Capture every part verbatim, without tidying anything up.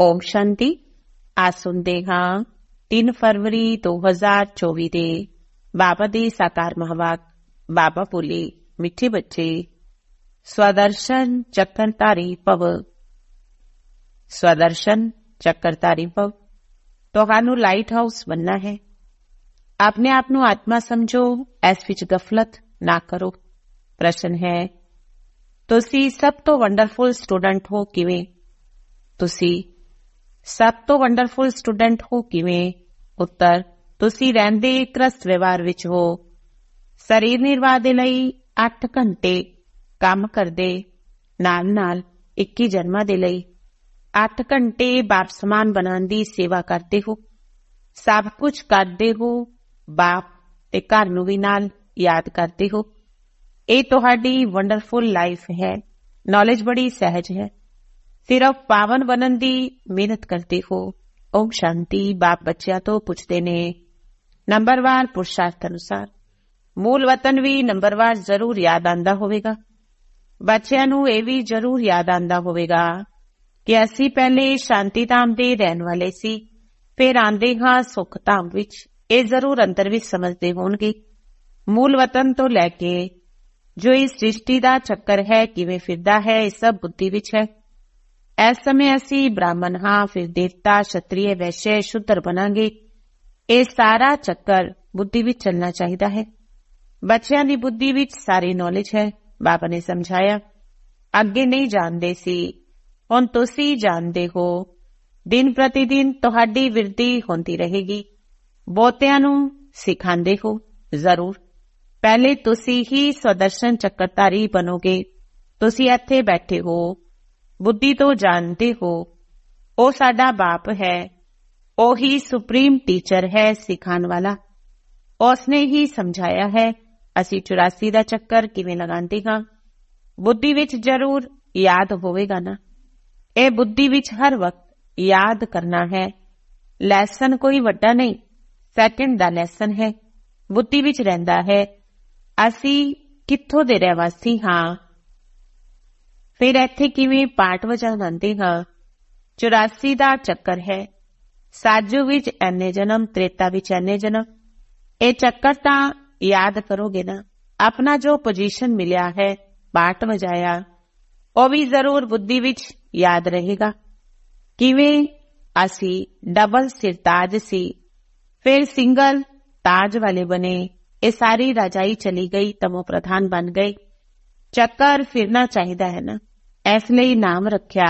ਓਮ ਸ਼ਾਂਤੀ। ਅੱਜ ਸੁਣਦੇ ਹਾਂ ਤਿੰਨ ਫਰਵਰੀ ਦੋ ਹਜ਼ਾਰ ਚੌਵੀ ਦੇ ਬਾਬਾ ਦੀ ਸਾਕਾਰ ਮਹਾਵਾਕ। ਬਾਬਾ ਬੋਲੇ, ਮਿੱਠੇ ਬੱਚੇ, ਸਵਦਰਸ਼ਨ ਚੱਕਰਧਾਰੀ ਭਵ। ਸਵਦਰਸ਼ਨ ਚੱਕਰਧਾਰੀ ਭਵ। ਤੁਹਾਨੂੰ ਲਾਈਟ ਹਾਊਸ ਬਣਨਾ ਹੈ। ਆਪਣੇ ਆਪ ਨੂੰ ਆਤਮਾ ਸਮਝੋ, ਇਸ ਵਿੱਚ ਗਫਲਤ ਨਾ ਕਰੋ। ਪ੍ਰਸ਼ਨ ਹੈ, ਤੁਸੀਂ ਸਭ ਤੋਂ ਵੰਡਰਫੁਲ ਸਟੂਡੈਂਟ ਹੋ ਕਿਵੇਂ? ਤੁਸੀਂ ਸਭ ਤੋਂ ਵੰਡਰਫੁਲ ਸਟੂਡੈਂਟ ਹੋ ਕਿਵੇਂ? ਉੱਤਰ, ਤੁਸੀਂ ਰਹਿੰਦੇ ਇੱਕ ਰਸ ਵਿਵਹਾਰ ਵਿੱਚ ਹੋ। ਸਰੀਰ ਨਿਰਵਾਹ ਦੇ ਲਈ ਅੱਠ ਘੰਟੇ ਕੰਮ ਕਰਦੇ, ਨਾਲ ਨਾਲ ਇੱਕੀ ਜਨਮਾਂ ਦੇ ਲਈ ਅੱਠ ਘੰਟੇ ਬਾਪ ਸਮਾਨ ਬਣਾਉਣ ਦੀ ਸੇਵਾ ਕਰਦੇ ਹੋ। ਸਭ ਕੁਝ ਕਰਦੇ ਹੋ, ਬਾਪ ਤੇ ਘਰ ਨੂੰ ਵੀ ਨਾਲ ਯਾਦ ਕਰਦੇ ਹੋ। ਇਹ ਤੁਹਾਡੀ ਵੰਡਰਫੁਲ ਲਾਈਫ ਹੈ। ਨੌਲੇਜ ਬੜੀ ਸਹਿਜ ਹੈ। ਸਿਰਫ ਪਾਵਨ ਬਣਨ ਦੀ ਮਿਹਨਤ ਕਰਦੇ ਹੋ। ਓਮ ਸ਼ਾਂਤੀ। ਬਾਪ ਬੱਚਿਆਂ ਤੋਂ ਪੁੱਛਦੇ ਨੇ, ਨੰਬਰਵਾਰ ਪੁਰਸ਼ਾਰਥ ਅਨੁਸਾਰ ਮੂਲ ਵਤਨ ਵੀ ਨੰਬਰਵਾਰ ਜ਼ਰੂਰ ਯਾਦ ਆਉਂਦਾ ਹੋਵੇਗਾ। ਬੱਚਿਆਂ ਨੂੰ ਇਹ ਵੀ ਜ਼ਰੂਰ ਯਾਦ ਆਉਂਦਾ ਹੋਵੇਗਾ ਕਿ ਅਸੀਂ ਪਹਿਲੇ ਸ਼ਾਂਤੀ ਧਾਮ ਦੇ ਰਹਿਣ ਵਾਲੇ ਸੀ, ਫਿਰ ਆਉਂਦੇ ਹਾਂ ਸੁੱਖ ਧਾਮ ਵਿੱਚ। ਇਹ ਜ਼ਰੂਰ ਅੰਦਰ ਵਿੱਚ ਸਮਝਦੇ ਹੋਣਗੇ। ਮੂਲ ਵਤਨ ਤੋਂ ਲੈ ਕੇ ਜੋ ਇਸ ਸ੍ਰਿਸ਼ਟੀ ਦਾ ਚੱਕਰ ਹੈ ਕਿਵੇਂ ਫਿਰਦਾ ਹੈ, ਇਹ ਸਭ ਬੁੱਧੀ ਵਿੱਚ ਹੈ। ਇਸ ਸਮੇਂ ਅਸੀਂ ਬ੍ਰਾਹਮਣ ਹਾਂ, ਫਿਰ ਦੇਵਤਾ, ਸ਼ਤਰੀਏ, ਵੈਸ਼ਯ, ਸ਼ੂਦਰ ਬਣਾਂਗੇ। ਇਹ ਸਾਰਾ ਚੱਕਰ ਬੁੱਧੀ ਵਿੱਚ ਚੱਲਣਾ ਚਾਹੀਦਾ ਹੈ। ਬੱਚਿਆਂ ਦੀ ਬੁੱਧੀ ਵਿੱਚ ਸਾਰੀ ਨੌਲੇਜ ਹੈ। ਬਾਬਾ ਨੇ ਸਮਝਾਇਆ, ਅੱਗੇ ਨਹੀਂ ਜਾਣਦੇ ਸੀ, ਹੁਣ ਤੁਸੀਂ ਜਾਣਦੇ ਹੋ। ਦਿਨ ਪ੍ਰਤੀ ਦਿਨ ਤੁਹਾਡੀ ਵਿਰਧੀ ਹੁੰਦੀ ਰਹੇਗੀ। ਬਹੁਤਿਆਂ ਨੂੰ ਸਿਖਾਉਂਦੇ ਹੋ ਜ਼ਰੂਰ। ਪਹਿਲੇ ਤੁਸੀਂ ਹੀ ਸਵਦਰਸ਼ਨ ਚੱਕਰਧਾਰੀ ਬਣੋਗੇ। ਤੁਸੀਂ ਇੱਥੇ ਬੈਠੇ ਹੋ, ਬੁੱਧੀ ਤੋਂ ਜਾਣਦੇ ਹੋ। ਉਹ ਸਾਡਾ ਬਾਪ ਹੈ, ਉਹੀ ਸੁਪਰੀਮ ਟੀਚਰ ਹੈ, ਸਿਖਾਉਣ ਵਾਲਾ। ਉਸਨੇ ਹੀ ਸਮਝਾਇਆ ਹੈ। ਅਸੀਂ ਚੁਰਾਸੀ ਦਾ ਚੱਕਰ ਕਿਵੇਂ ਲਗਾਉਂਦੇ ਹਾਂ, ਬੁੱਧੀ ਵਿੱਚ ਜ਼ਰੂਰ ਯਾਦ ਹੋਵੇਗਾ ਨਾ। ਇਹ ਬੁੱਧੀ ਵਿੱਚ ਹਰ ਵਕਤ ਯਾਦ ਕਰਨਾ ਹੈ। ਲੈਸਨ ਕੋਈ ਵੱਡਾ ਨਹੀਂ, ਸੈਕਿੰਡ ਦਾ ਲੈਸਨ ਹੈ। ਬੁੱਧੀ ਵਿੱਚ ਰਹਿੰਦਾ ਹੈ, ਅਸੀਂ ਕਿੱਥੋਂ ਦੇ ਰਹਿਵਾਸੀ ਹਾਂ। ਫਿਰ ਇੱਥੇ ਕਿਵੇਂ ਪਾਠ ਵਜਾਉਣ ਆਉਂਦੇ ਹਾਂ। ਚੁਰਾਸੀ ਦਾ ਚੱਕਰ ਹੈ। ਸਾਜੂ ਵਿੱਚ ਐਨੇ ਜਨਮ, ਤ੍ਰੇਤਾ ਵਿੱਚ ਐਨੇ ਜਨਮ। ਇਹ ਚੱਕਰ ਤਾਂ ਯਾਦ ਕਰੋਗੇ ਨਾ। ਆਪਣਾ ਜੋ ਪੋਜੀਸ਼ਨ ਮਿਲਿਆ ਹੈ, ਪਾਠ ਵਜਾਇਆ, ਉਹ ਵੀ ਜ਼ਰੂਰ ਬੁੱਧੀ ਵਿੱਚ ਯਾਦ ਰਹੇਗਾ। ਕਿਵੇਂ ਅਸੀਂ ਡਬਲ ਸਿਰਤਾਜ ਸੀ, ਫਿਰ ਸਿੰਗਲ ਤਾਜ ਵਾਲੇ ਬਣੇ। ਇਹ ਸਾਰੀ ਰਾਜਾਈ ਚਲੀ ਗਈ, ਤਮੋ ਪ੍ਰਧਾਨ ਬਣ ਗਏ। ਚੱਕਰ ਫਿਰਨਾ ਚਾਹੀਦਾ ਹੈ ਨਾ, ਇਸ ਲਈ ਨਾਮ ਰੱਖਿਆ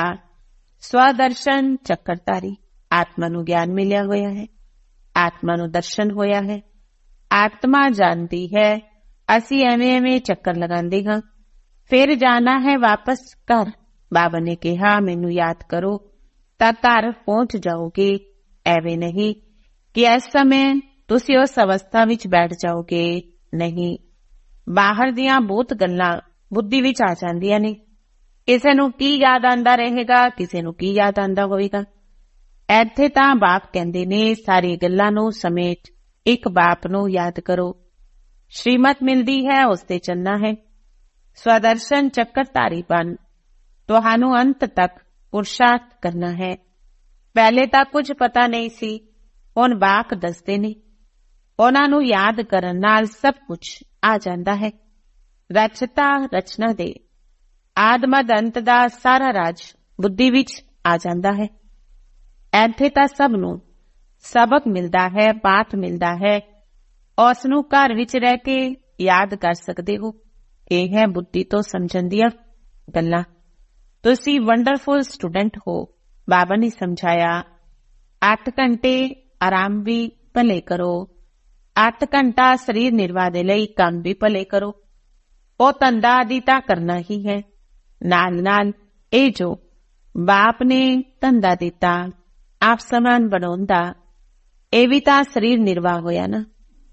ਸਵਦਰਸ਼ਨ ਚੱਕਰਧਾਰੀ। ਆਤਮਾ ਨੂੰ ਗਿਆਨ ਮਿਲਿਆ ਹੋਇਆ ਹੈ, ਆਤਮਾ ਨੂੰ ਦਰਸ਼ਨ ਹੋਇਆ ਹੈ। ਆਤਮਾ ਜਾਣਦੀ ਹੈ ਅਸੀਂ ਐਵੇਂ ਐਵੇਂ ਚੱਕਰ ਲਗਾਉਂਦੇ ਹਾਂ। ਫਿਰ ਜਾਣਾ ਹੈ ਵਾਪਸ ਘਰ। ਬਾਬਾ ਨੇ ਕਿਹਾ, ਮੈਨੂੰ ਯਾਦ ਕਰੋ ਤਾਂ ਘਰ ਪਹੁੰਚ ਜਾਓਗੇ। ਐਵੇਂ ਨਹੀਂ ਕਿ ਇਸ ਸਮੇਂ ਤੁਸੀਂ ਉਸ ਅਵਸਥਾ ਵਿੱਚ ਬੈਠ ਜਾਓਗੇ। ਨਹੀਂ, ਬਾਹਰ ਦੀਆਂ ਬਹੁਤ ਗੱਲਾਂ ਬੁੱਧੀ ਵਿੱਚ ਆ ਜਾਂਦੀਆਂ ਨੇ। ਕਿਸੇ ਨੂੰ ਕੀ ਯਾਦ ਆਉਂਦਾ ਰਹੇਗਾ, ਕਿਸੇ ਨੂੰ ਕੀ ਯਾਦ ਆਉਂਦਾ ਹੋਵੇਗਾ। ਇੱਥੇ ਤਾਂ ਬਾਪ ਕਹਿੰਦੇ ਨੇ, ਸਾਰੀ ਗੱਲਾਂ ਨੂੰ ਸਮੇਟ ਇੱਕ ਬਾਪ ਨੂੰ ਯਾਦ ਕਰੋ। ਸ਼੍ਰੀਮਤ ਮਿਲਦੀ ਹੈ, ਉਸ ਤੇ ਚੱਲਣਾ ਹੈ। ਸਵਦਰਸ਼ਨ ਚੱਕਰਧਾਰੀ ਬਣ। ਤੁਹਾਨੂੰ ਅੰਤ ਤੱਕ ਪੁਰਸ਼ਾਰਥ ਕਰਨਾ ਹੈ। ਪਹਿਲੇ ਤਾਂ ਕੁਝ ਪਤਾ ਨਹੀਂ ਸੀ, ਹੁਣ ਬਾਪ ਦੱਸਦੇ ਨੇ। ਉਹਨਾਂ ਨੂੰ ਯਾਦ ਕਰਨ ਨਾਲ ਸਭ ਕੁਝ ਆ ਜਾਂਦਾ ਹੈ। ਰਚਤਾ ਰਚਨਾ ਦੇ ਆਦਮਦ ਅੰਤ ਦਾ ਸਾਰਾ ਰਾਜ ਬੁੱਧੀ ਵਿੱਚ ਆ ਜਾਂਦਾ ਹੈ। ਇੱਥੇ ਤਾਂ ਸਭ ਨੂੰ ਸਬਕ ਮਿਲਦਾ ਹੈ, ਪਾਠ ਮਿਲਦਾ ਹੈ। ਉਸ ਨੂੰ ਘਰ ਵਿੱਚ ਰਹਿ ਕੇ ਯਾਦ ਕਰ ਸਕਦੇ ਹੋ। ਇਹ ਹੈ ਬੁੱਧੀ ਤੋਂ ਸਮਝਣ ਦੀਆਂ ਗੱਲਾਂ। ਤੁਸੀਂ ਵੰਡਰਫੁਲ ਸਟੂਡੈਂਟ ਹੋ। ਬਾਬਾ ਨੇ ਸਮਝਾਇਆ, ਅੱਠ ਘੰਟੇ ਆਰਾਮ ਵੀ ਭਲੇ ਕਰੋ, ਅੱਠ ਘੰਟਾ ਸਰੀਰ ਨਿਰਵਾਹ ਦੇ ਲਈ ਕੰਮ ਵੀ ਭਲੇ ਕਰੋ। ਉਹ ਧੰਦਾ ਆਦਿ ਤਾਂ ਕਰਨਾ ਹੀ ਹੈ। ਨਾਲ ਨਾਲ ਇਹ ਜੋ ਬਾਪ ਨੇ ਧੰਦਾ ਦਿੱਤਾ ਆਪ ਸਮਾਨ ਬਣਾਉਣ ਦਾ, ਇਹ ਵੀ ਤਾਂ ਸਰੀਰ ਨਿਰਵਾਹ ਹੋਇਆ ਨਾ।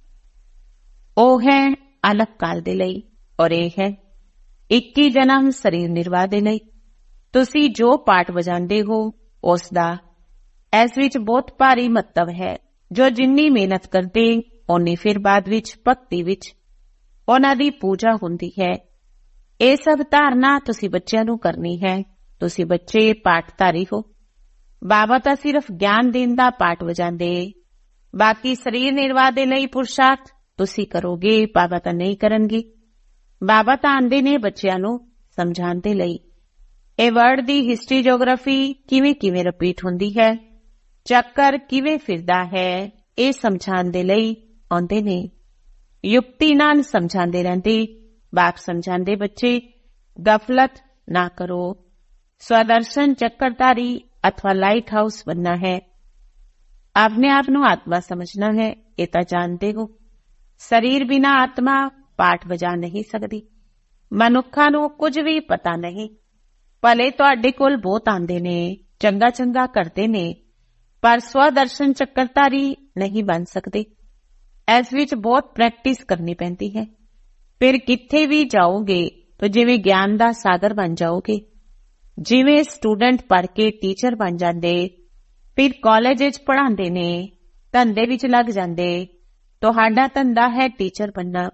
ਉਹ ਹੈ ਅਲੱਗ ਕਾਲ ਦੇ ਲਈ, ਔਰ ਇਹ ਹੈ ਇੱਕੀ ਜਨਮ ਸਰੀਰ ਨਿਰਵਾਹ ਦੇ ਲਈ। ਤੁਸੀਂ ਜੋ ਪਾਠ ਵਜਾਉਂਦੇ ਹੋ ਉਸ ਦਾ ਇਸ ਵਿੱਚ ਬਹੁਤ ਭਾਰੀ ਮਹੱਤਵ ਹੈ। ਜੋ ਜਿੰਨੀ ਮਿਹਨਤ ਕਰਦੇ ਓਨੀ ਫਿਰ ਬਾਅਦ ਵਿੱਚ ਭਗਤੀ ਵਿੱਚ ਉਹਨਾਂ ਦੀ ਪੂਜਾ ਹੁੰਦੀ ਹੈ। ਇਹ ਸਭ ਧਾਰਨਾ ਤੁਸੀਂ ਬੱਚਿਆਂ ਨੂੰ ਕਰਨੀ ਹੈ। ਤੁਸੀਂ ਬੱਚੇ ਪਾਠਧਾਰੀ ਹੋ। बाबा तां सिर्फ ज्ञान देण दा पाठ वजांदे, बाकी शरीर निर्वाह दे लई पुरुषार्थ तुसी करोगे, बाबा तां नहीं करनगे। बाबा तां आंदे ने बच्चिਆਂ ਨੂੰ ਸਮਝਾਉਣ ਦੇ ਲਈ। ਇਹ ਵਰਡ ਦੀ ਹਿਸਟਰੀ ਜੀਓਗ੍ਰਾਫੀ ਕਿਵੇਂ ਕਿਵੇਂ ਰਿਪੀਟ ਹੁੰਦੀ ਹੈ, ਚੱਕਰ ਕਿਵੇਂ ਫਿਰਦਾ ਹੈ, ਇਹ ਸਮਝਾਉਣ ਦੇ ਲਈ ਆਉਂਦੇ ਨੇ। ਯੁਕਤੀ ਨਾਲ ਸਮਝਾਉਂਦੇ ਰਹਿੰਦੇ। ਬਾਪ ਸਮਝਾਉਂਦੇ, ਬੱਚੇ ਗਫਲਤ ਨਾ ਕਰੋ, स्वदर्शन चक्रधारी अथवा लाइट हाउस बनना है। अपने आप ਨੂੰ आत्मा समझना है, ये तो जानते हो। शरीर बिना आत्मा पाठ बजा नहीं सकती। मनुखा ਨੂੰ कुछ भी पता नहीं। भले ਤੁਹਾਡੇ ਕੋਲ ਬਹੁਤ ਆਂਦੇ ਨੇ, ਚੰਗਾ ਚੰਗਾ ਕਰਦੇ ਨੇ, पर स्वदर्शन चक्रधारी नहीं बन सकते। ਇਸ ਵਿੱਚ ਬਹੁਤ ਪ੍ਰੈਕਟਿਸ ਕਰਨੀ ਪੈਂਦੀ ਹੈ। ਫਿਰ ਕਿੱਥੇ ਵੀ ਜਾਓਗੇ ਤਾਂ ਜਿਵੇਂ ਗਿਆਨ ਦਾ ਸਾਗਰ ਬਣ ਜਾਓਗੇ। ਜਿਵੇਂ ਸਟੂਡੈਂਟ ਪੜ੍ਹ ਕੇ ਟੀਚਰ ਬਣ ਜਾਂਦੇ, ਫਿਰ ਕਾਲਜ ਵਿੱਚ ਪੜ੍ਹਾਉਂਦੇ ਨੇ, ਧੰਦੇ ਵਿੱਚ ਲੱਗ ਜਾਂਦੇ। ਤੁਹਾਡਾ ਧੰਦਾ ਹੈ ਟੀਚਰ ਬਣਨਾ।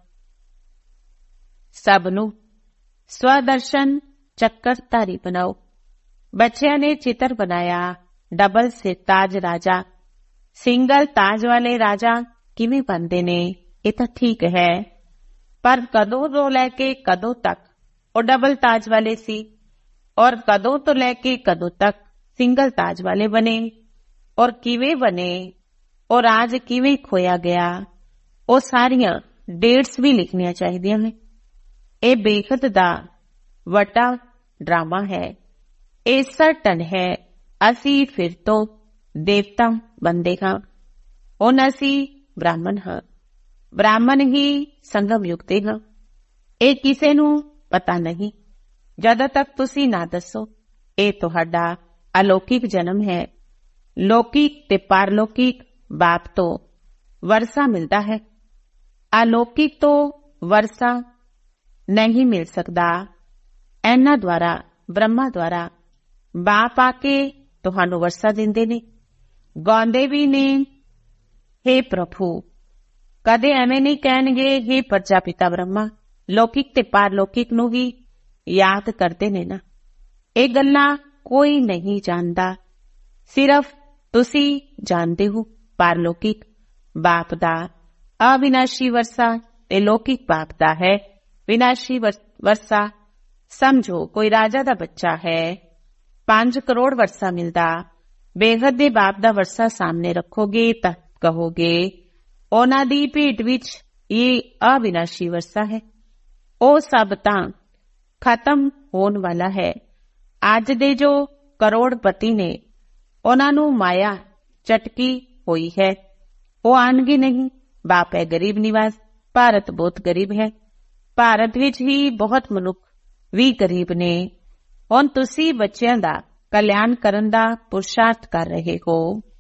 ਸਭ ਨੂੰ ਸਵਦਰਸ਼ਨ ਚੱਕਰਧਾਰੀ ਬਣਾਓ। ਬੱਚਿਆਂ ਨੇ ਚਿੱਤਰ ਬਣਾਇਆ, ਡਬਲ ਸਿਰ ਤਾਜ ਰਾਜਾ। ਸਿੰਗਲ ਤਾਜ ਵਾਲੇ ਰਾਜਾ ਕਿਵੇਂ ਬਣਦੇ ਨੇ, ਇਹ ਤਾਂ ਠੀਕ ਹੈ, ਪਰ ਕਦੋਂ ਤੋਂ ਲੈ ਕੇ ਕਦੋਂ ਤੱਕ ਉਹ ਡਬਲ ਤਾਜ ਵਾਲੇ ਸੀ, और कदों तो लेके कदों तक सिंगल ताज वाले बने, और किवें बने, और आज किवें खोया गया, वो सारियां डेट्स भी लिखनियां चाहिदियां ने। ये बेखत दा वटा ड्रामा है। ये सर्टन है असी फिर तो देवता बनदे हां। हुण असी ब्राह्मण हां, ब्राह्मण ही संगम युग दे हां। ये किसे नूं पता नहीं ਜਦੋਂ ਤੱਕ ਤੁਸੀਂ ਨਾ ਦੱਸੋ। ਇਹ ਤੁਹਾਡਾ ਅਲੌਕਿਕ ਜਨਮ ਹੈ। ਲੌਕਿਕ ਤੇ ਪਾਰਲੌਕਿਕ ਬਾਪ ਤੋਂ ਵਰਸਾ ਮਿਲਦਾ ਹੈ। ਅਲੌਕਿਕ ਤੋਂ ਵਰਸਾ ਨਹੀਂ ਮਿਲ ਸਕਦਾ। ਇਹਨਾਂ ਦੁਆਰਾ, ਬ੍ਰਹਮਾ ਦੁਆਰਾ ਬਾਪ ਆ ਕੇ ਤੁਹਾਨੂੰ ਵਰਸਾ ਦਿੰਦੇ ਨੇ। ਗਾਉਂਦੇ ਵੀ ਨੇ, हे ਪ੍ਰਭੂ। ਕਦੇ ਐਵੇਂ ਨਹੀਂ ਕਹਿਣਗੇ हे ਪ੍ਰਜਾਪਿਤਾ ਬ੍ਰਹਮਾ। ਲੌਕਿਕ ਤੇ ਪਾਰਲੌਕਿਕ ਨੂੰ ਵੀ याद करते ने ना। ये गल्लां कोई नहीं जानता, सिर्फ तुसी जानते हो। पारलौकिक बाप दा अविनाशी वर्षा ते लौकिक बाप दा है विनाशी वर्षा। समझो कोई राजा दा बच्चा है, पांच करोड़ वर्षा मिलदा। बेहद दे बाप दा वर्षा सामने रखोगे तां कहोगे उन्हां दी भेट विच ये अविनाशी वर्षा है। ओ सब तां खत्म होने वाला है। आज दे जो करोड़पति ने उन्हां नूं माया चटकी हुई है, वो आणगे नहीं। बाप है गरीब निवास। भारत बहुत गरीब है। भारत विच ही बहुत मनुख भी गरीब ने। हुण तुसीं बच्चिआं दा कल्याण करन दा पुरुषार्थ कर रहे हो।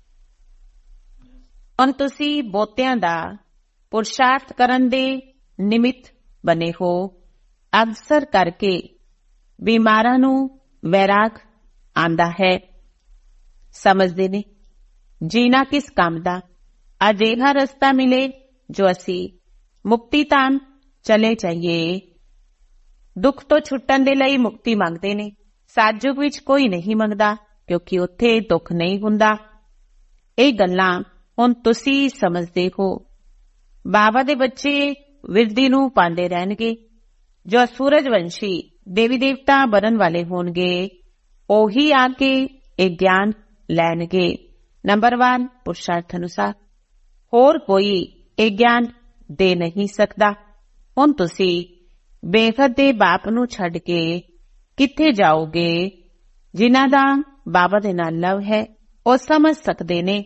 हुण तुसीं बहुतिआं दा पुरुषार्थ करन दे निमित्त बने हो। अक्सर करके बीमारां नूं वैराग आंदा है। समझदे ने जीना किस काम दा। अजिहा रस्ता मिले जो असी मुक्ति धाम चले जाइए। दुख तो छुट्टन दे लई मुक्ति मंगदे ने। सतयुग विच कोई नहीं मंगदा, क्योंकि उत्थे दुख नहीं हुंदा। ਇਹ ਗੱਲਾਂ ਹੁਣ ਤੁਸੀਂ ਸਮਝਦੇ ਹੋ। ਬਾਬਾ ਦੇ ਬੱਚੇ ਵਿਰਦੀ ਨੂੰ ਪਾਉਂਦੇ ਰਹਿਣਗੇ। जो सूरजवंशी देवी देवता बनन वाले होंगे, ओही आके एक ज्ञान लैणगे। नंबर वन पुरुषार्थ अनुसार। होर कोई एक ज्ञान दे नहीं सकता। हुण तुसी बेखत दे बाप नूं छड्ड के कित्थे जाओगे। जिन्हां दा बाबा दे नाल लव है, ओ समझ सकदे ने।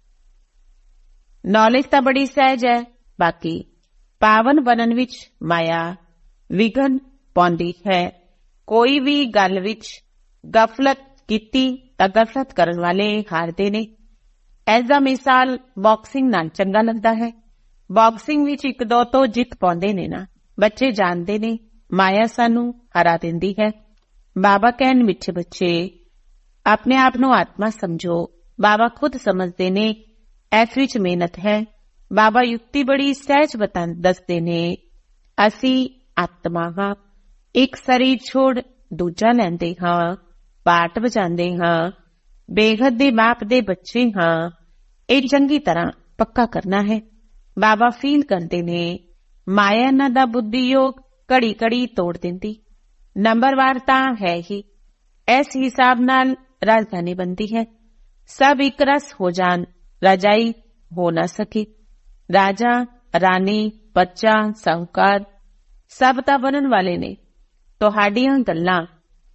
नॉलेज तां बड़ी सहज है, बाकी पावन बनन विच माया विघन पाउंदी है। कोई भी गल विच गफलत कीती तां गफलत करन वाले हारदे ने। ऐसा मिसाल बॉक्सिंग नाल चंगा लगदा है। बॉक्सिंग विच एक दो तो जित पाउंदे ने ना। बच्चे जानते ने माया सानू हरा दिंदी है। बाबा कहन मिठे बच्चे अपने आप नू आत्मा समझो। बाबा खुद समझते ने इस विच मेहनत है। बाबा युक्ति बड़ी सहज बता दसदे ने। असी आत्मा हाँ, एक शरीर छोड़ दूजा लैंदे हाँ, पाठ बजांदे हाँ, ਬੇਹੱਦ ਦੇ ਬਾਪ ਦੇ ਬੱਚੇ ਹਾਂ, ਇਹ ਚੰਗੀ ਤਰ੍ਹਾਂ ਪੱਕਾ ਕਰਨਾ ਹੈ। ਬਾਬਾ ਫੀਲ ਕਰਦੇ ਨੇ ਮਾਇਆ ਇਹਨਾਂ ਦਾ ਬੁੱਧੀ ਯੋਗ ਘੜੀ ਘੜੀ ਤੋੜ ਦਿੰਦੀ। ਨੰਬਰਵਾਰ ਤਾਂ ਹੈ ਹੀ, ਇਸ ਹਿਸਾਬ ਨਾਲ ਰਾਜਧਾਨੀ ਬਣਦੀ ਹੈ। ਸਭ ਇੱਕ ਰਸ ਹੋ ਜਾਣ, ਰਾਜਾਈ ਹੋ ਨਾ ਸਕੇ। ਰਾਜਾ, ਰਾਣੀ, ਬੱਚਾ, ਸਾਹੂਕਾਰ ਸਭ ਤਾਂ ਬਣਨ ਵਾਲੇ ਨੇ। ਤੁਹਾਡੀਆਂ ਗੱਲਾਂ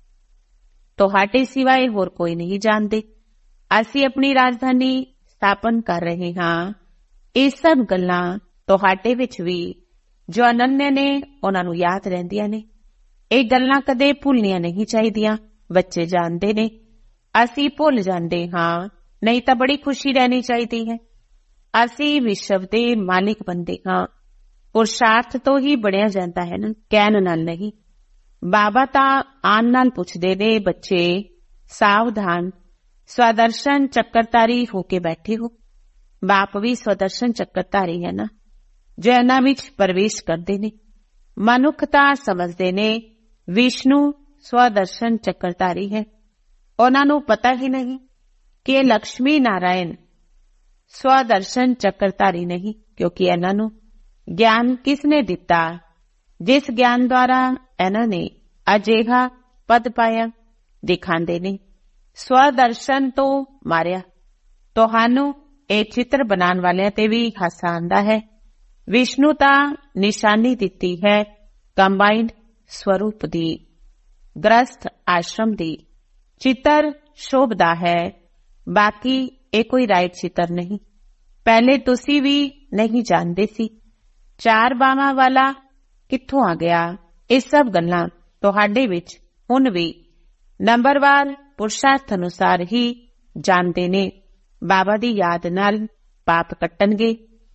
ਤੁਹਾਡੇ ਸਿਵਾਏ ਹੋਰ ਕੋਈ ਨਹੀਂ ਜਾਣਦੇ। ਅਸੀਂ ਆਪਣੀ ਰਾਜਧਾਨੀ ਸਥਾਪਨ ਕਰ ਰਹੇ ਹਾਂ। ਇਹ ਸਭ ਗੱਲਾਂ ਤੁਹਾਡੇ ਵਿੱਚ ਵੀ ਜੋ ਅਨੰਨਯ ਨੇ ਉਹਨਾਂ ਨੂੰ ਯਾਦ ਰਹਿੰਦੀਆਂ ਨੇ। ਇਹ ਗੱਲਾਂ ਕਦੇ ਭੁੱਲਣੀਆਂ ਨਹੀਂ ਚਾਹੀਦੀਆਂ। ਬੱਚੇ ਜਾਣਦੇ ਨੇ, ਅਸੀਂ ਭੁੱਲ ਜਾਂਦੇ ਹਾਂ, ਨਹੀਂ ਤਾਂ ਬੜੀ ਖੁਸ਼ੀ ਰਹਿਣੀ ਚਾਹੀਦੀ ਹੈ। ਅਸੀਂ ਵਿਸ਼ਵ ਦੇ ਮਾਲਿਕ ਬੰਦੇ ਹਾਂ। ਪੁਰਸ਼ਾਰਥ ਤੋਂ ਹੀ ਬਣਿਆ ਜਾਂਦਾ ਹੈ ਨਾ, ਕਹਿਣ ਨਾਲ ਨਹੀਂ। ਬਾਬਾ ਤਾਂ ਆਨ ਨਾਲ ਪੁੱਛਦੇ ਨੇ, ਬੱਚੇ ਸਾਵਧਾਨ, ਸਵਦਰਸ਼ਨ ਚੱਕਰਧਾਰੀ ਹੋ ਕੇ ਬੈਠੇ ਹੋ। ਬਾਪ ਵੀ ਸਵਦਰਸ਼ਨ ਚੱਕਰਧਾਰੀ ਹੈ ਨਾ, ਜੋ ਇਹਨਾਂ ਵਿੱਚ ਪ੍ਰਵੇਸ਼ ਕਰਦੇ ਨੇ। ਮਨੁੱਖ ਤਾਂ ਸਮਝਦੇ ਨੇ ਵਿਸ਼ਨੂੰ ਸਵਦਰਸ਼ਨ ਚੱਕਰਧਾਰੀ ਹੈ। ਉਹਨਾਂ ਨੂੰ ਪਤਾ ਹੀ ਨਹੀਂ ਕਿ ਲక్ష్ਮੀ ਨਾਰਾਇਣ ਸਵਦਰਸ਼ਨ ਚੱਕਰਧਾਰੀ ਨਹੀਂ, ਕਿਉਂਕਿ ਇਹਨਾਂ ਨੂੰ ਗਿਆਨ ਕਿਸ ਨੇ ਦਿੱਤਾ? ਜਿਸ ਗਿਆਨ ਦੁਆਰਾ ਇਹਨਾਂ ਨੇ ਅਜਿਹਾ ਪਦ ਪਾਇਆ। ਦਿਖਾਉਂਦੇ ਨੇ ਸਵਦਰਸ਼ਨ ਤੋਂ ਮਾਰਿਆ। ਤੁਹਾਨੂੰ ਇਹ ਚਿੱਤਰ ਬਣਾਉਣ ਵਾਲਿਆਂ ਤੇ ਵੀ ਹਾਸਾ ਆਉਂਦਾ ਹੈ। ਵਿਸ਼ਨੂੰ ਤਾਂ ਨਿਸ਼ਾਨੀ ਦਿੱਤੀ ਹੈ ਕੰਬਾਈਨਡ ਸਵਰੂਪ ਦੀ, ਗ੍ਰਸਥ ਆਸ਼ਰਮ ਦੀ। ਚਿੱਤਰ ਸ਼ੋਭਦਾ ਹੈ, ਬਾਕੀ ਇਹ ਕੋਈ ਰਾਈਟ ਚਿੱਤਰ ਨਹੀਂ। ਪਹਿਲੇ ਤੁਸੀਂ ਵੀ ਨਹੀਂ ਜਾਣਦੇ ਸੀ। ਚਾਰ ਬਾਵਾਂ ਵਾਲਾ ਕਿੱਥੋਂ ਆ ਗਿਆ? ਇਹ ਸਭ ਗੱਲਾਂ ਤੁਹਾਡੇ ਵਿੱਚ ਹੁਣ ਵੀ ਨੰਬਰਵਾਰ ਪੁਰਸ਼ਾਰਥ ਅਨੁਸਾਰ ਹੀ ਜਾਣਦੇ ਨੇ। ਬਾਬਾ ਦੀ ਯਾਦ ਨਾਲ ਪਾਪ ਕੱਟਣਗੇ।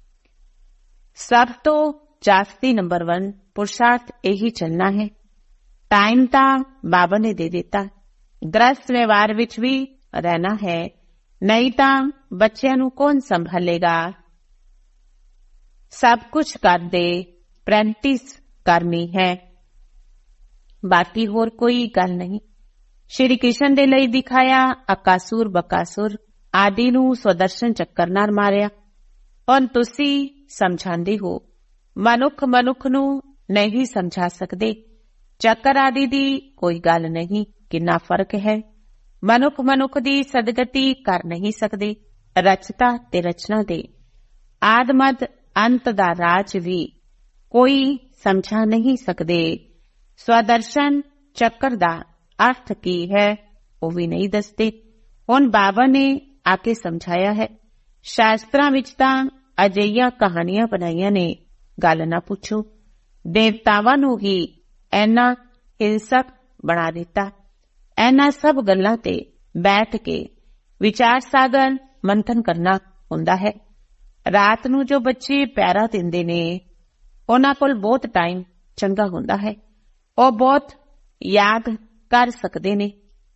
ਸਭ ਤੋਂ ਜਾਸਤੀ ਨੰਬਰ ਵਨ ਪੁਰਸ਼ਾਰਥ ਇਹੀ ਚੱਲਣਾ ਹੈ। ਟਾਈਮ ਤਾਂ ਬਾਬਾ ਨੇ ਦੇ ਦਿੱਤਾ। ਗ੍ਰਸਥ ਵਿਵਹਾਰ ਵਿੱਚ ਵੀ ਰਹਿਣਾ ਹੈ, ਨਹੀਂ ਤਾਂ ਬੱਚਿਆਂ ਨੂੰ ਕੌਣ ਸੰਭਾਲੇਗਾ? ਸਭ ਕੁਝ ਕਰਦੇ ਪ੍ਰੈਕਟਿਸ ਕਰਨੀ ਹੈ, ਬਾਕੀ ਹੋਰ ਕੋਈ ਗੱਲ ਨਹੀਂ। ਸ਼੍ਰੀ ਕ੍ਰਿਸ਼ਨ ਦੇ ਲਈ ਦਿਖਾਇਆ ਅਕਾਸੁਰ ਬਕਾਸੁਰ ਆਦਿ ਨੂੰ ਸਵਦਰਸ਼ਨ ਚੱਕਰ ਨਾਲ ਮਾਰਿਆ। ਹੁਣ ਤੁਸੀਂ ਸਮਝਾਉਂਦੇ ਹੋ। ਮਨੁੱਖ ਮਨੁੱਖ ਨੂੰ ਨਹੀਂ ਸਮਝਾ ਸਕਦੇ। ਚੱਕਰ ਆਦਿ ਦੀ ਕੋਈ ਗੱਲ ਨਹੀਂ। ਕਿੰਨਾ ਫਰਕ ਹੈ। ਮਨੁੱਖ ਮਨੁੱਖ ਦੀ ਸਦਗਤੀ ਕਰ ਨਹੀਂ ਸਕਦੇ। ਰਚਤਾ ਤੇ ਰਚਨਾ ਦੇ ਆਦਮਦ ਅੰਤ ਦਾ ਰਾਜ ਵੀ ਕੋਈ ਸਮਝਾ ਨਹੀਂ ਸਕਦੇ। ਸਵਦਰਸ਼ਨ ਚੱਕਰ ਦਾ ਅਰਥ ਕੀ ਹੈ ਉਹ ਵੀ ਨਹੀਂ ਦੱਸਦੇ। ਹੁਣ ਬਾਬਾ ਨੇ ਆ ਕੇ ਸਮਝਾਇਆ ਹੈ। ਸ਼ਾਸਤਰਾਂ ਵਿੱਚ ਤਾਂ ਅਜਿਹੀਆਂ ਕਹਾਣੀਆਂ ਬਣਾਈਆਂ ਨੇ, ਗੱਲ ਨਾ ਪੁੱਛੋ। ਦੇਵਤਾਵਾਂ ਨੂੰ ਹੀ ਇੰਨਾ ਹਿੰਸਕ ਬਣਾ ਦਿੱਤਾ। ਇਹਨਾਂ ਸਭ ਗੱਲਾਂ ਤੇ ਬੈਠ ਕੇ ਵਿਚਾਰ ਸਾਗਰ ਮੰਥਨ ਕਰਨਾ ਹੁੰਦਾ ਹੈ। ਰਾਤ ਨੂੰ ਜੋ ਬੱਚੇ ਪਹਿਰਾ ਦਿੰਦੇ ਨੇ ਉਹਨਾਂ ਕੋਲ ਬਹੁਤ ਟਾਈਮ ਚੰਗਾ ਹੁੰਦਾ ਹੈ। ਉਹ ਬਹੁਤ ਯਾਦ ਕਰ ਸਕਦੇ ਨੇ।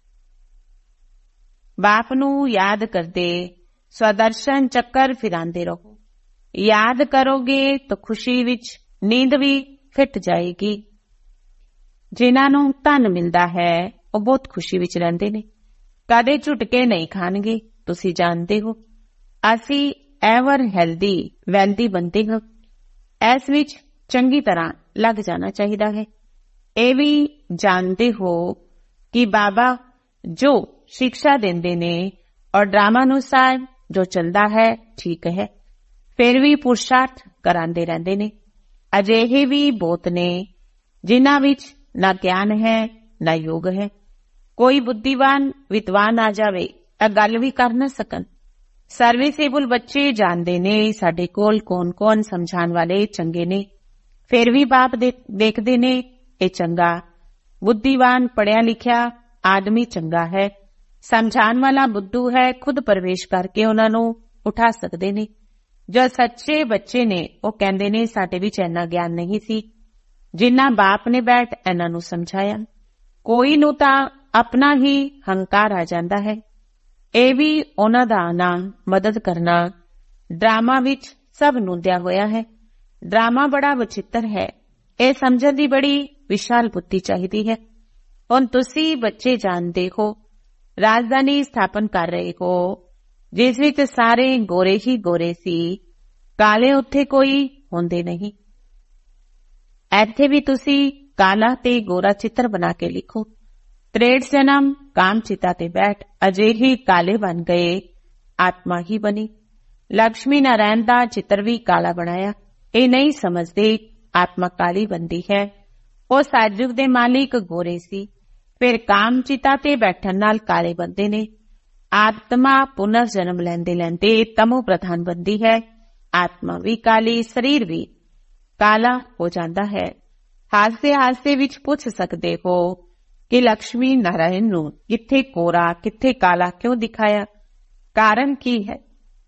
ਬਾਪ ਨੂੰ ਯਾਦ ਕਰਦੇ ਸਵਦਰਸ਼ਨ ਚੱਕਰ ਫਿਰਾਂਦੇ ਰਹੋ। ਯਾਦ ਕਰੋਗੇ ਤਾਂ ਖੁਸ਼ੀ ਵਿੱਚ ਨੀਂਦ ਵੀ ਫਿੱਟ ਜਾਏਗੀ। ਜਿਨ੍ਹਾਂ ਨੂੰ ਧਨ ਮਿਲਦਾ ਹੈ ਉਹ ਬਹੁਤ ਖੁਸ਼ੀ ਵਿੱਚ ਰਹਿੰਦੇ ਨੇ, ਕਦੇ ਝੁਟਕੇ ਨਹੀਂ ਖਾਣਗੇ। ਤੁਸੀਂ ਜਾਣਦੇ ਹੋ ਅਸੀਂ ਐਵਰ ਹੈਲਦੀ ਵੈਲਦੀ ਬੰਦੇ ਹਾਂ। ਇਸ ਵਿੱਚ ਚੰਗੀ ਤਰ੍ਹਾਂ ਲੱਗ ਜਾਣਾ ਚਾਹੀਦਾ ਹੈ। ਇਹ ਵੀ ਜਾਣਦੇ ਹੋ ਕਿ ਬਾਬਾ ਜੋ ਸਿੱਖਿਆ ਦਿੰਦੇ ਨੇ ਔਰ ਡਰਾਮਾ ਅਨੁਸਾਰ ਜੋ ਚੱਲਦਾ ਹੈ ਠੀਕ ਹੈ, ਫਿਰ ਵੀ ਪੁਰਸ਼ਾਰਥ ਕਰਾਂਦੇ ਰਹਿੰਦੇ ਨੇ। ਅਜਿਹੇ ਵੀ ਬਹੁਤ ਨੇ ਜਿਨ੍ਹਾਂ ਵਿੱਚ ਨਾ ਗਿਆਨ ਹੈ ਨਾ ਯੋਗ ਹੈ। ਕੋਈ ਬੁੱਧੀਵਾਨ ਵਿਦਵਾਨ ਆ ਜਾਵੇ ਇਹ ਗੱਲ ਵੀ ਕਰ ਨਾ ਸਕਣ। ਸਰਵਿਸੇਬਲ ਬੱਚੇ ਜਾਣਦੇ ਨੇ ਸਾਡੇ ਕੋਲ ਕੌਣ ਕੌਣ ਸਮਝਾਉਣ ਵਾਲੇ ਚੰਗੇ ਨੇ। ਫਿਰ ਵੀ ਬਾਪ ਦੇਖਦੇ ਨੇ ਇਹ ਚੰਗਾ ਬੁੱਧੀਵਾਨ ਪੜ੍ਹਿਆ ਲਿਖਿਆ ਆਦਮੀ ਚੰਗਾ ਹੈ, ਸਮਝਾਉਣ ਵਾਲਾ ਬੁੱਧੂ ਹੈ, ਖੁਦ ਪ੍ਰਵੇਸ਼ ਕਰਕੇ ਉਹਨਾਂ ਨੂੰ ਉਠਾ ਸਕਦੇ ਨੇ। ਜੋ ਸੱਚੇ ਬੱਚੇ ਨੇ ਉਹ ਕਹਿੰਦੇ ਨੇ ਸਾਡੇ ਵਿੱਚ ਇੰਨਾ ਗਿਆਨ ਨਹੀਂ ਸੀ ਜਿੰਨਾ ਬਾਪ ਨੇ ਬੈਠ ਇਹਨਾਂ ਨੂੰ ਸਮਝਾਇਆ। ਕੋਈ ਨੂੰ ਤਾਂ ਆਪਣਾ ਹੀ ਹੰਕਾਰ ਆ ਜਾਂਦਾ ਹੈ। ਇਹ ਵੀ ਉਹਨਾਂ ਦਾ ਆਣਾ ਮਦਦ ਕਰਨਾ ਡਰਾਮਾ ਵਿੱਚ ਸਭ ਨੁੰਦਿਆ ਹੋਇਆ ਹੈ। ਡਰਾਮਾ ਬੜਾ ਵਚਿੱਤਰ ਹੈ। ਇਹ ਸਮਝਣ ਦੀ ਬੜੀ ਵਿਸ਼ਾਲ ਬੁੱਧੀ ਚਾਹੀਦੀ ਹੈ। ਹੁਣ ਤੁਸੀਂ ਬੱਚੇ ਜਾਣਦੇ ਹੋ ਰਾਜਧਾਨੀ ਸਥਾਪਨ ਕਰ ਰਹੇ ਹੋ ਜਿਸ ਵਿੱਚ ਸਾਰੇ ਗੋਰੇ ਹੀ ਗੋਰੇ ਸੀ, ਕਾਲੇ ਉੱਥੇ ਕੋਈ ਹੁੰਦੇ ਨਹੀਂ। ਇੱਥੇ ਵੀ ਤੁਸੀਂ ਕਾਲਾ ਤੇ ਗੋਰਾ ਚਿੱਤਰ ਬਣਾ ਕੇ ਲਿਖੋ। ਤ੍ਰੇੜ ਜਨਮ ਕਾਮ ਚਿਤਾ ਤੇ ਬੈਠ ਅਜਿਹੇ ਕਾਲੇ ਬਣ ਗਏ, ਆਤਮਾ ਹੀ ਬਣੀ। ਲక్ష్ਮੀ ਨਾਰਾਇਣ ਦਾ ਚਿੱਤਰ ਵੀ ਕਾਲਾ ਬਣਾਇਆ। ਇਹ ਨਹੀਂ ਸਮਝਦੇ ਆਤਮਾ ਕਾਲੀ ਬਣਦੀ ਹੈ। ਉਹ ਸਤਿਯੁਗ ਦੇ ਮਾਲਿਕ ਗੋਰੇ ਸੀ, ਫਿਰ ਕਾਮ ਚਿਤਾ ਤੇ ਬੈਠਣ ਨਾਲ ਕਾਲੇ ਬਣਦੇ ਨੇ। ਆਤਮਾ ਪੁਨਰ ਜਨਮ ਲੈਂਦੇ ਲੈਂਦੇ ਤਮੋ ਪ੍ਰਧਾਨ ਬਣਦੀ ਹੈ। ਆਤਮਾ ਵੀ ਕਾਲੀ, ਸਰੀਰ ਵੀ ਕਾਲਾ ਹੋ ਜਾਂਦਾ ਹੈ। ਹਾਸੇ ਹਾਸੇ ਵਿੱਚ ਪੁੱਛ ਸਕਦੇ ਹੋ ਕਿ ਲక్ష్ਮੀ ਨਾਰਾਇਣ ਨੂੰ ਕਿੱਥੇ ਗੋਰਾ ਕਿੱਥੇ ਕਾਲਾ ਕਿਉਂ ਦਿਖਾਇਆ? ਕਾਰਨ ਕੀ ਹੈ?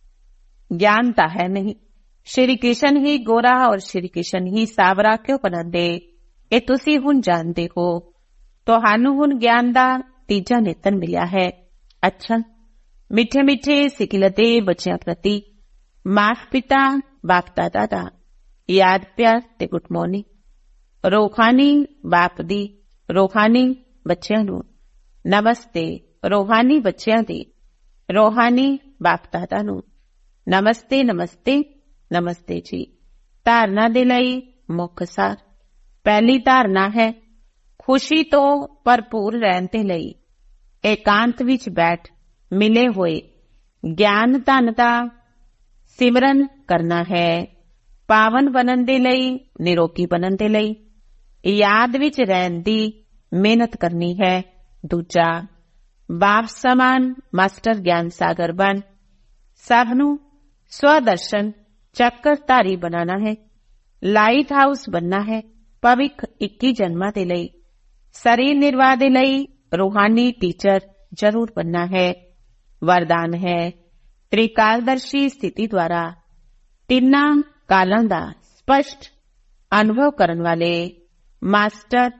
ਗਿਆਨ ਤਾਂ ਹੈ ਨਹੀਂ। ਸ਼੍ਰੀ ਕ੍ਰਿਸ਼ਨ ਹੀ ਗੋਰਾ ਔਰ ਸ਼੍ਰੀ ਕ੍ਰਿਸ਼ਨ ਹੀ ਸਾਵਰਾ ਕਿਉਂ ਬਣਾਉਂਦੇ? ਇਹ ਤੁਸੀਂ ਹੁਣ ਜਾਣਦੇ ਹੋ। ਤੁਹਾਨੂੰ ਹੁਣ ਗਿਆਨ ਦਾ ਤੀਜਾ ਨੇਤਰ ਮਿਲਿਆ ਹੈ। ਅੱਛਾ, ਮਿੱਠੇ ਮਿੱਠੇ ਸਿਖਲਤੇ ਬੱਚਿਆਂ ਪ੍ਰਤੀ ਮਾਤਾ ਪਿਤਾ ਬਾਪ ਦਾਦਾ ਦਾ ਯਾਦ ਪਿਆਰ ਤੇ ਗੁੱਡ ਮਾਰਨਿੰਗ। ਰੂਹਾਨੀ ਬਾਪ ਦੀ ਰੂਹਾਨੀ ਬੱਚਿਆਂ ਨੂੰ ਨਮਸਤੇ। ਰੂਹਾਨੀ ਬੱਚਿਆਂ ਦੀ ਰੂਹਾਨੀ ਬਾਪ ਦਾਦਾ ਨੂੰ ਨਮਸਤੇ ਨਮਸਤੇ ਨਮਸਤੇ ਜੀ। ਧਾਰਨਾ ਦੇ ਲਈ ਮੁੱਖ ਸਾਰ। ਪਹਿਲੀ ਧਾਰਨਾ ਹੈ ਖੁਸ਼ੀ ਤੋਂ ਭਰਪੂਰ ਰਹਿਣ ਦੇ ਲਈ ਏਕਾਂਤ ਵਿੱਚ ਬੈਠ ਮਿਲੇ ਹੋਏ ਗਿਆਨ ਧਨ ਦਾ ਸਿਮਰਨ ਕਰਨਾ ਹੈ। ਪਾਵਨ ਬਣਨ ਦੇ ਲਈ, ਨਿਰੋਗੀ ਬਣਨ ਦੇ ਲਈ ਯਾਦ ਵਿੱਚ ਰਹਿਣ ਦੀ ਮਿਹਨਤ ਕਰਨੀ ਹੈ। ਦੂਜਾ, ਬਾਪ ਸਮਾਨ ਮਾਸਟਰ ਗਿਆਨ ਸਾਗਰ ਬਣ ਸਭ ਨੂੰ ਸਵਦਰਸ਼ਨ ਚੱਕਰਧਾਰੀ ਬਣਾਣਾ ਹੈ। ਲਾਈਟ ਹਾਊਸ ਬਣਨਾ ਹੈ ਭਵਿੱਖ ਇੱਕੀ ਜਨਮਾਂ ਦੇ ਲਈ। ਸਰੀਰ ਨਿਰਵਾਹ ਦੇ ਲਈ ਰੂਹਾਨੀ ਟੀਚਰ ਜ਼ਰੂਰ ਬਣਨਾ ਹੈ। ਵਰਦਾਨ ਹੈ ਤ੍ਰਿਕਾਲਦਰਸ਼ੀ ਸਥਿਤੀ ਦੁਆਰਾ ਤਿੰਨਾਂ ਕਾਲਾਂ ਦਾ ਸਪਸ਼ਟ ਅਨੁਭਵ ਕਰਨ ਵਾਲੇ ਮਾਸਟਰ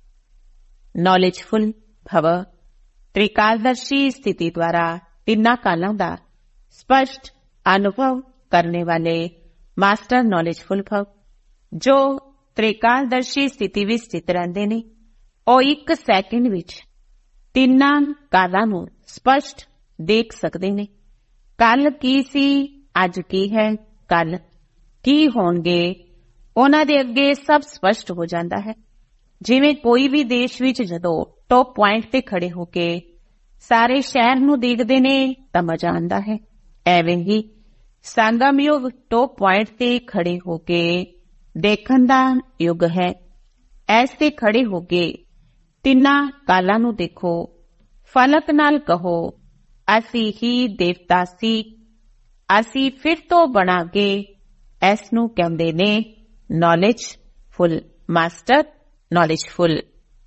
ਨੌਲੇਜਫੁਲ ਭਵ। ਤ੍ਰਿਕਾਲਦਰਸ਼ੀ ਸਥਿਤੀ ਦੁਆਰਾ ਤਿੰਨਾਂ ਕਾਲਾਂ ਦਾ ਸਪਸ਼ਟ ਅਨੁਭਵ ਕਰਨੇ ਵਾਲੇ ਮਾਸਟਰ ਨੌਲੇਜਫੁਲ ਭਵ। ਜੋ ਤ੍ਰਿਕਾਲਦਰਸ਼ੀ ਸਥਿਤੀ ਵਿੱਚ ਸਥਿਤ ਰਹਿੰਦੇ ਨੇ ਉਹ ਇੱਕ ਸੈਕਿੰਡ ਵਿੱਚ ਤਿੰਨਾਂ ਕਾਲਾਂ ਨੂੰ ਸਪਸ਼ਟ ਦੇਖ ਸਕਦੇ ਨੇ। ਕੱਲ ਕੀ ਸੀ, ਅੱਜ ਕੀ ਹੈ, ਕੱਲ ਕੀ ਹੋਣਗੇ, ਉਹਨਾਂ ਦੇ ਅੱਗੇ ਸਭ ਸਪਸ਼ਟ ਹੋ ਜਾਂਦਾ ਹੈ। ਜਿਵੇਂ ਕੋਈ ਵੀ ਦੇਸ਼ ਵਿੱਚ ਜਦੋਂ ਟੌਪ ਪੁਆਇੰਟ ਤੇ ਖੜੇ ਹੋ ਕੇ ਸਾਰੇ ਸ਼ਹਿਰ ਨੂੰ ਦੇਖਦੇ ਨੇ ਤਾਂ ਮਜ਼ਾ ਆਉਂਦਾ ਹੈ। ਐਵੇਂ ਹੀ ਸੰਗਮ ਯੁੱਗ ਟੌਪ ਪੁਆਇੰਟ ਤੇ ਖੜੇ ਹੋ ਕੇ ਦੇਖਣ ਦਾ ਯੁੱਗ ਹੈ। ਐਸ ਤੇ ਖੜੇ ਹੋ ਕੇ ਤਿੰਨਾਂ ਕਾਲਾਂ ਨੂੰ ਦੇਖੋ। ਫਲਕ ਨਾਲ ਕਹੋ ਅਸੀਂ ਹੀ ਦੇਵਤਾ ਸੀ, ਅਸੀਂ ਫਿਰ ਤੋਂ ਬਣਾਂਗੇ। ਇਸ ਨੂੰ ਕਹਿੰਦੇ ਨੇ ਨੌਲੇਜਫੁਲ ਮਾਸਟਰ ਨੌਲੇਜਫੁਲ।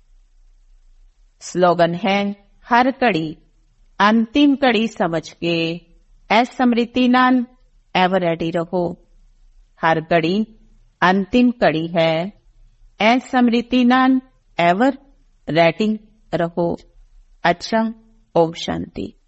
ਸਲੋਗਨ ਹੈ ਹਰ ਘੜੀ ਅੰਤਿਮ ਘੜੀ ਸਮਝ ਕੇ ਇਸ ਸਮ੍ਰਿਤੀ ਨਾਲ ਐਵਰ ਰੈਡੀ ਰਹੋ। ਹਰ ਘੜੀ ਅੰਤਿਮ ਘੜੀ ਹੈ, ਇਸ ਸਮ੍ਰਿਤੀ ਨਾਲ ਐਵਰ ਰੈਡੀ ਰਹੋ। ਅੱਛਾ, ਓਮ ਸ਼ਾਂਤੀ।